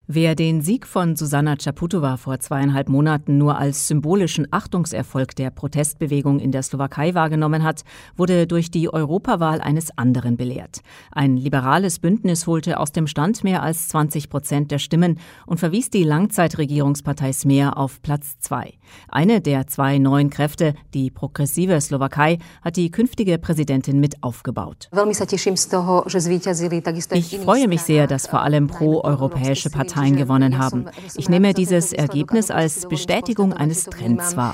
Wer den Sieg von Zuzana Čaputová vor 2,5 Monaten nur als symbolischen Achtungserfolg der Protestbewegung in der Slowakei wahrgenommen hat, wurde durch die Europawahl eines anderen belehrt. Ein liberales Bündnis holte aus dem Stand mehr als 20% der Stimmen und verwies die Langzeitregierungspartei Smer auf Platz 2. Eine der 2 neuen Kräfte, die progressive Slowakei, hat die künftige Präsidentin mit aufgebaut. Ich freue mich sehr, dass vor allem pro-europäische Parteien gewonnen haben. Ich nehme dieses Ergebnis als Bestätigung eines Trends wahr.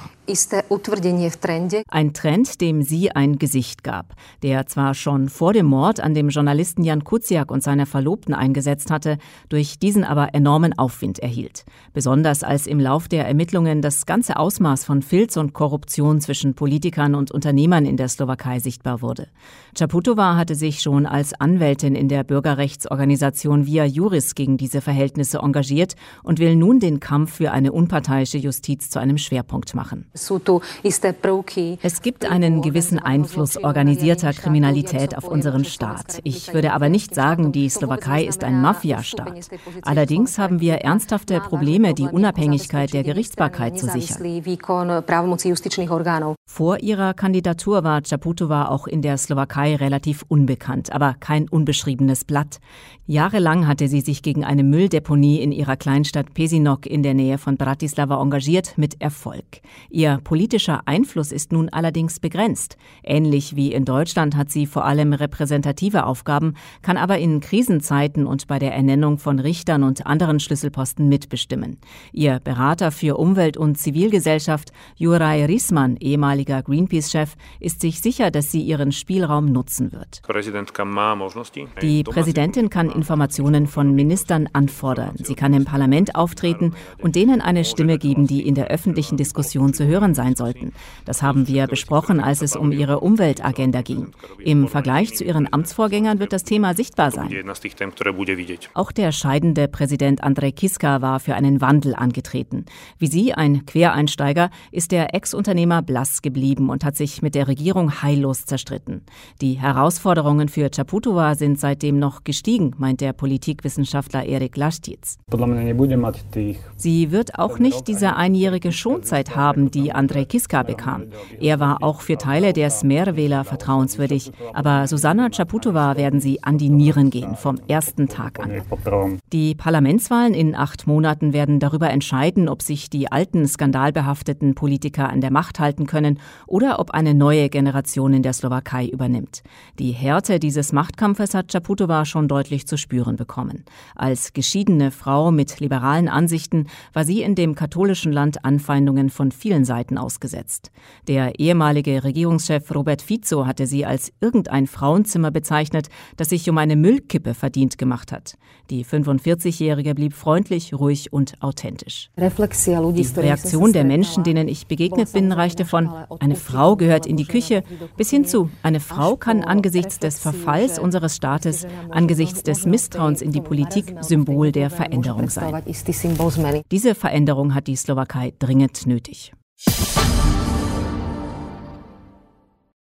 Ein Trend, dem sie ein Gesicht gab, der zwar schon vor dem Mord an dem Journalisten Jan Kuciak und seiner Verlobten eingesetzt hatte, durch diesen aber enormen Aufwind erhielt. Besonders als im Lauf der Ermittlungen das ganze Ausmaß von Filz und Korruption zwischen Politikern und Unternehmern in der Slowakei sichtbar wurde. Čaputová hatte sich schon als Anwältin in der Bürgerrechtsorganisation Via Juris gegen diese Verhältnisse engagiert und will nun den Kampf für eine unparteiische Justiz zu einem Schwerpunkt machen. Es gibt einen gewissen Einfluss organisierter Kriminalität auf unseren Staat. Ich würde aber nicht sagen, die Slowakei ist ein Mafia-Staat. Allerdings haben wir ernsthafte Probleme, die Unabhängigkeit der Gerichtsbarkeit zu sichern. Vor ihrer Kandidatur war Čaputová auch in der Slowakei relativ unbekannt, aber kein unbeschriebenes Blatt. Jahrelang hatte sie sich gegen eine Mülldeponie in ihrer Kleinstadt Pezinok in der Nähe von Bratislava engagiert, mit Erfolg. Ihr politischer Einfluss ist nun allerdings begrenzt. Ähnlich wie in Deutschland hat sie vor allem repräsentative Aufgaben, kann aber in Krisenzeiten und bei der Ernennung von Richtern und anderen Schlüsselposten mitbestimmen. Ihr Berater für Umwelt und Zivilgesellschaft, Juraj Risman, ehemaliger Greenpeace-Chef, ist sich sicher, dass sie ihren Spielraum nutzen wird. Die Präsidentin kann Informationen von Ministern anfordern. Sie kann im Parlament auftreten und denen eine Stimme geben, die in der öffentlichen Diskussion zu hören sein sollten. Das haben wir besprochen, als es um ihre Umweltagenda ging. Im Vergleich zu ihren Amtsvorgängern wird das Thema sichtbar sein. Auch der scheidende Präsident Andrej Kiska war für einen Wandel angetreten. Wie sie, ein Quereinsteiger, ist der Ex-Unternehmer blass geblieben und hat sich mit der Regierung heillos zerstritten. Die Herausforderungen für Čaputová sind seitdem noch gestiegen, meint der Politikwissenschaftler Erik Laštic. Sie wird auch nicht diese einjährige Schonzeit haben, die Andrej Kiska bekam. Er war auch für Teile der Smer-Wähler vertrauenswürdig. Aber Zuzana Čaputová werden sie an die Nieren gehen, vom ersten Tag an. Die Parlamentswahlen in 8 Monaten werden darüber entscheiden, ob sich die alten skandalbehafteten Politiker an der Macht halten können oder ob eine neue Generation in der Slowakei übernimmt. Die Härte dieses Machtkampfes hat Čaputová schon deutlich zu spüren bekommen. Als geschiedene Frau mit liberalen Ansichten war sie in dem katholischen Land Anfeindungen von vielen Seiten ausgesetzt. Der ehemalige Regierungschef Robert Fico hatte sie als irgendein Frauenzimmer bezeichnet, das sich um eine Müllkippe verdient gemacht hat. Die 45-Jährige blieb freundlich, ruhig und authentisch. Die Reaktion der Menschen, denen ich begegnet bin, reichte von „eine Frau gehört in die Küche“ bis hin zu „eine Frau kann angesichts des Verfalls unseres Staates, angesichts des Misstrauens in die Politik Symbol der Veränderung sein“. Diese Veränderung hat die Slowakei dringend nötig.